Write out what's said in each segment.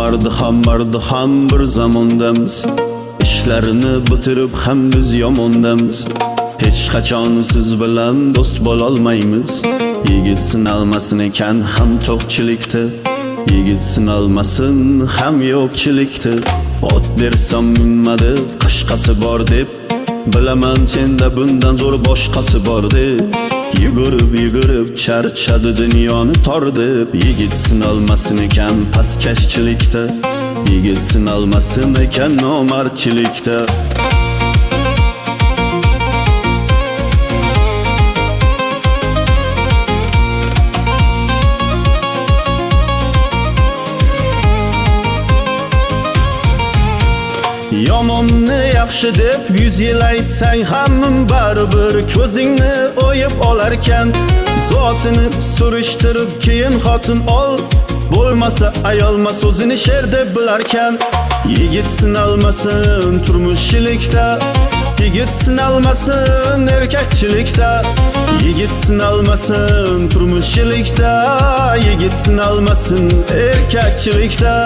mardı ham bir zamondamiz. İşlerini bitirib ham biz yomondamiz. Hech qachon siz bilan do'st bo'lolmaymiz. Yigit sinalmasin ekan ham to'qchilikda, yigit sinalmasin ham yo'qchilikda. Ot bersam minmadi, qashqasi bor deb, bilaman senda bundan zo'r boshqasi bor deb. Yugurib charchadi dunyoni tor deb. Yigit sinalmasin ekan pastkashchilikda, yigit sinalmasin ekan nomardchilikda. Yomonni yaxshi deb 100 yil aytsang ham baribir ko'zingni o'yib olarkan. Zotini surishtirib keyin xotin ol, bo'lmasa ayolmas o'zini sher deb bilarkan. Yigit sinalmasin turmushchilikda, yigit sinalmasin erkakchilikda, yigit sinalmasin turmushchilikda, yigit sinalmasin erkakchilikda.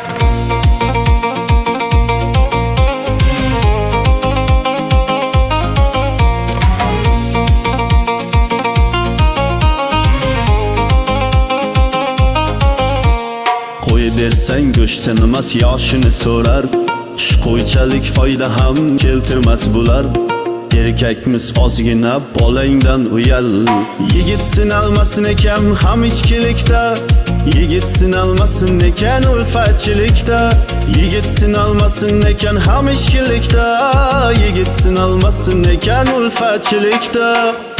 Bersang go'shtini emas yoshini so'rar. Ishqo'ychalik foyda ham keltirmas bular. Erkakmiz ozgina bolangdan uyal. Yigit sinalmasin ekan ham ichkilikda, yigit sinalmasin ekan ulfatchilikda, yigit sinalmasin ekan ham ichkilikda, yigit sinalmasin ekan ulfatchilikda.